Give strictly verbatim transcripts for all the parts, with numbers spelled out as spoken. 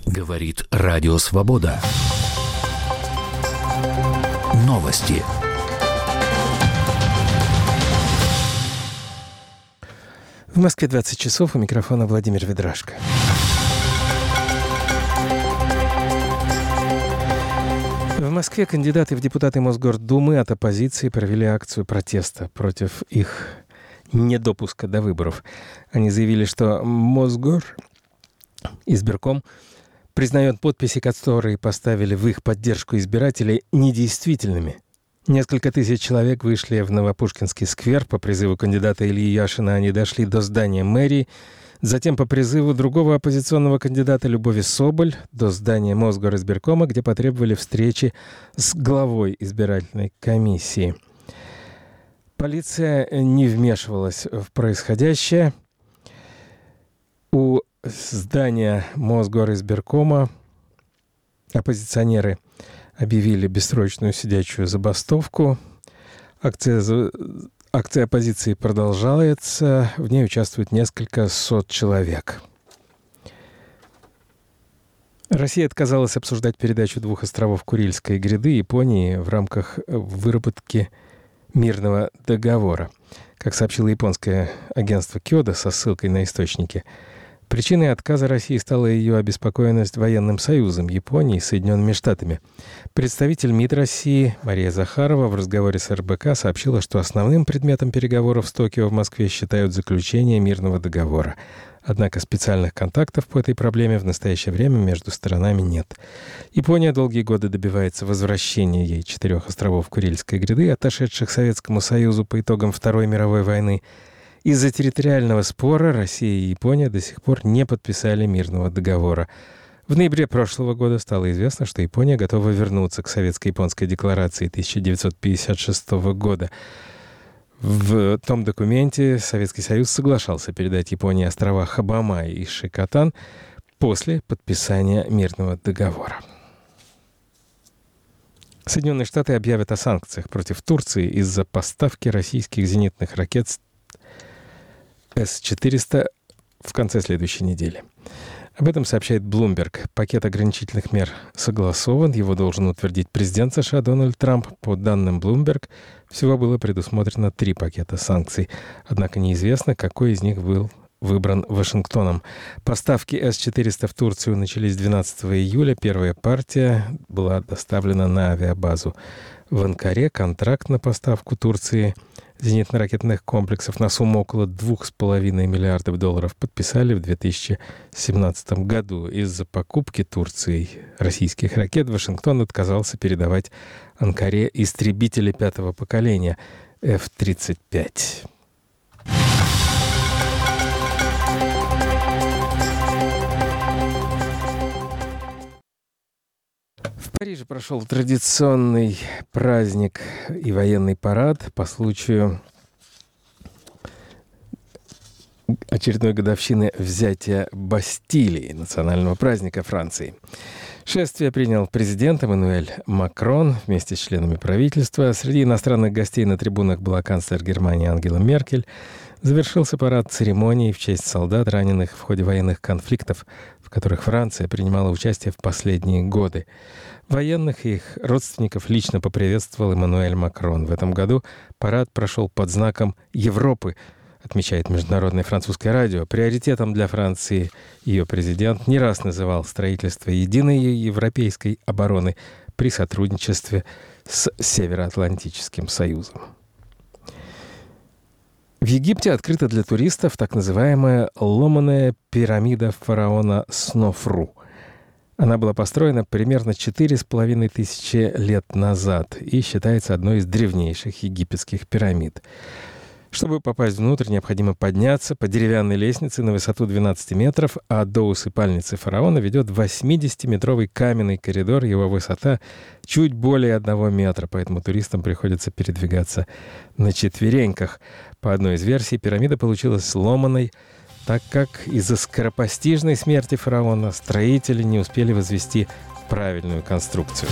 Говорит Радио Свобода. Новости. В Москве двадцать часов, у микрофона Владимир Ведрашко. В Москве кандидаты в депутаты Мосгордумы от оппозиции провели акцию протеста против их недопуска до выборов. Они заявили, что Мосгор, избирком, признает подписи, которые поставили в их поддержку избирателей, недействительными. Несколько тысяч человек вышли в Новопушкинский сквер. По призыву кандидата Ильи Яшина они дошли до здания мэрии. Затем по призыву другого оппозиционного кандидата Любови Соболь до здания Мосгоризбиркома, где потребовали встречи с главой избирательной комиссии. Полиция не вмешивалась в происходящее. У здания Мосгоризбиркома оппозиционеры объявили бессрочную сидячую забастовку. Акция, акция оппозиции продолжается. В ней участвует несколько сот человек. Россия отказалась обсуждать передачу двух островов Курильской гряды Японии в рамках выработки мирного договора. Как сообщило японское агентство Кёдо со ссылкой на источники, причиной отказа России стала ее обеспокоенность военным союзом Японии и Соединенными Штатами. Представитель МИД России Мария Захарова в разговоре с эр бэ ка сообщила, что основным предметом переговоров с Токио в Москве считают заключение мирного договора. Однако специальных контактов по этой проблеме в настоящее время между сторонами нет. Япония долгие годы добивается возвращения ей четырех островов Курильской гряды, отошедших Советскому Союзу по итогам Второй мировой войны. Из-за территориального спора Россия и Япония до сих пор не подписали мирного договора. В ноябре прошлого года стало известно, что Япония готова вернуться к Советско-японской декларации тысяча девятьсот пятьдесят шестого года. В том документе Советский Союз соглашался передать Японии острова Хабамай и Шикотан после подписания мирного договора. Соединенные Штаты объявят о санкциях против Турции из-за поставки российских зенитных ракет эс четыреста в конце следующей недели. Об этом сообщает Bloomberg. Пакет ограничительных мер согласован. Его должен утвердить президент США Дональд Трамп. По данным Bloomberg, всего было предусмотрено три пакета санкций. Однако неизвестно, какой из них был выбран Вашингтоном. Поставки эс четыреста в Турцию начались двенадцатого июля. Первая партия была доставлена на авиабазу в Анкаре. Контракт на поставку Турции зенитно-ракетных комплексов на сумму около двух с половиной миллиардов долларов подписали в две тысячи семнадцатом году. Из-за покупки Турцией российских ракет Вашингтон отказался передавать Анкаре истребители пятого поколения эф тридцать пять. В Париже прошел традиционный праздник и военный парад по случаю очередной годовщины взятия Бастилии, национального праздника Франции. Шествие принял президент Эммануэль Макрон вместе с членами правительства. Среди иностранных гостей на трибунах была канцлер Германии Ангела Меркель. Завершился парад церемоний в честь солдат, раненых в ходе военных конфликтов, в которых Франция принимала участие в последние годы. Военных и их родственников лично поприветствовал Эммануэль Макрон. В этом году парад прошел под знаком Европы, отмечает Международное французское радио. Приоритетом для Франции ее президент не раз называл строительство единой европейской обороны при сотрудничестве с Североатлантическим союзом. В Египте открыта для туристов так называемая ломаная пирамида фараона Снофру. Она была построена примерно четыре с половиной тысячи лет назад и считается одной из древнейших египетских пирамид. Чтобы попасть внутрь, необходимо подняться по деревянной лестнице на высоту двенадцать метров, а до усыпальницы фараона ведет восьмидесятиметровый каменный коридор. Его высота чуть более одного метра, поэтому туристам приходится передвигаться на четвереньках. По одной из версий, пирамида получилась сломанной, так как из-за скоропостижной смерти фараона строители не успели возвести правильную конструкцию.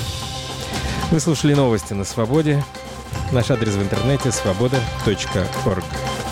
Вы слушали новости на Свободе. Наш адрес в интернете свобода точка орг.